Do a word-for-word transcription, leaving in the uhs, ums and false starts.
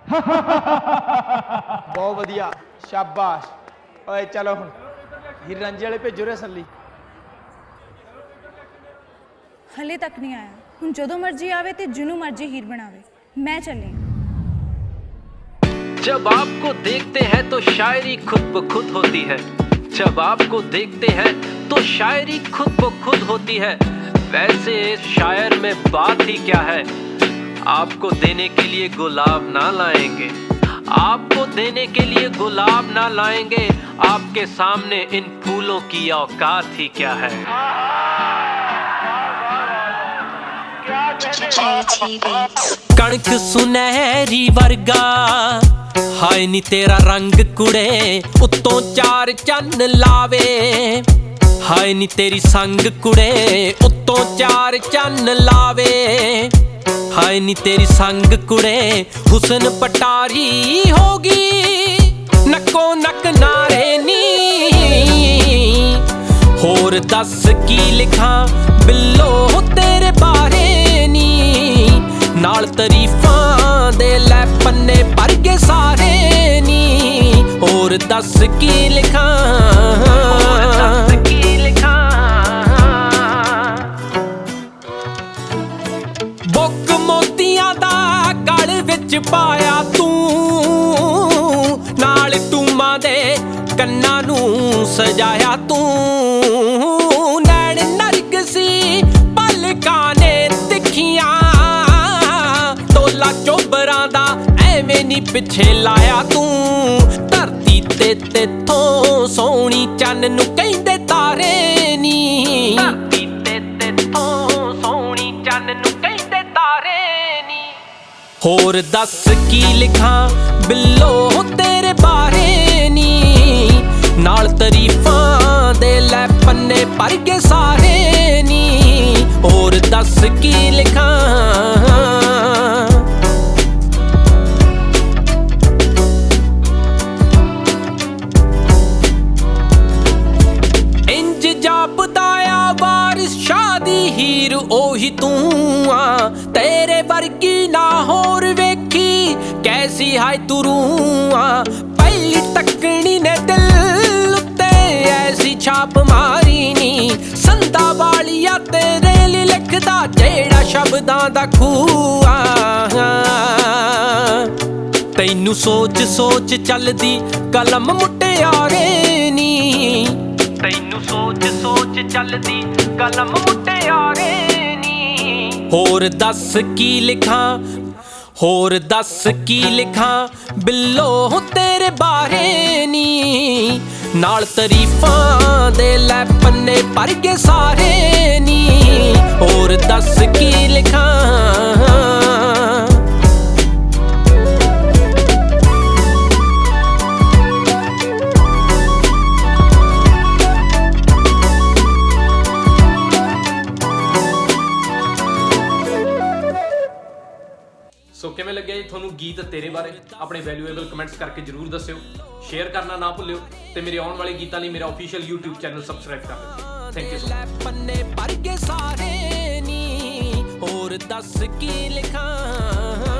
बहुत वधिया शाबाश। ओए चलो हुण हीर रांझे वाले भेजो रे असली। हले तक नहीं आया, हुण जदों मर्जी आवे ते जिन्नू मर्जी हीर बनावे। मैं चली। जब आपको देखते हैं तो शायरी खुद ब खुद होती है, जब आपको देखते हैं तो शायरी खुद ब खुद होती है। वैसे शायर में बात ही क्या है, आपको देने के लिए गुलाब ना लाएंगे, आपको देने के लिए गुलाब ना लाएंगे, आपके सामने इन फूलों की औकात ही क्या है। कणक सुनहरी वर्गा हाय नी तेरा रंग कुड़े, उत्तों चार चन्न लावे। हाय नी तेरी संग कुड़े, उत्तों चार चन्न लावे। हाय नी तेरी संग कुड़े, हुसन पटारी होगी, नक्को नक नारे नी। होर दस की लिखा बिल्लो तेरे बारे नी, नाल तरीफां दे लै पन्ने भर के सारे नी। होर दस की लिखा, होर दस की लिखा। बुक मोतियां दा गल विच पाया तू, नाल टूमां दे कन्नां नूं सजाया तू। नैन नरगसी पलकां ने तिखियां, टोला चोबरां दा एवें नी पिछे लाया तू। धरती ते तेथों सोहणी चन्न नूं कहिंदे तारे नी, धरती ते तेथों सोहणी चन्न नूं कहिंदे तारे नी। होर दस की लिखा बिल्लो तेरे बारे नी, नाल तरीफां दे लै पन्ने भर के सारे नी। होर दस की लिखा। इंज जापदाया वारिस शादी हीर ओही तू आ, तेरे वर्गी ना होर वेखी कैसी हाय तू रूआ। पहली तकनी ने दिल उत्ते ऐसी छाप मारी नी, संदा वालिया तेरे लिए लिखदा जेड़ा शब्दां दा खूआ। तैनू सोच सोच चलदी कलम मुटियारे नी, तैनू सोच सोच चलदी कलम मुटियारे नी। होर दस की लिखा, होर दस की लिखा बिल्लो तेरे बारे नी, नाल तरीफां दे लै पन्ने भर के सारे नी। होर दस की लिखा। सो किवें लग्गिया जी तुहानूं गीत तेरे बारे? अपने वैल्यूएबल कमेंट्स करके जरूर दस्सिओ, शेयर करना ना भुल्लिओ ते मेरे आउण वाले गीतां लई मेरा ऑफिशियल यूट्यूब चैनल सबसक्राइब कर लिओ। Thank you so much. पन्ने भर के सारे नी, होर दस की लिखा।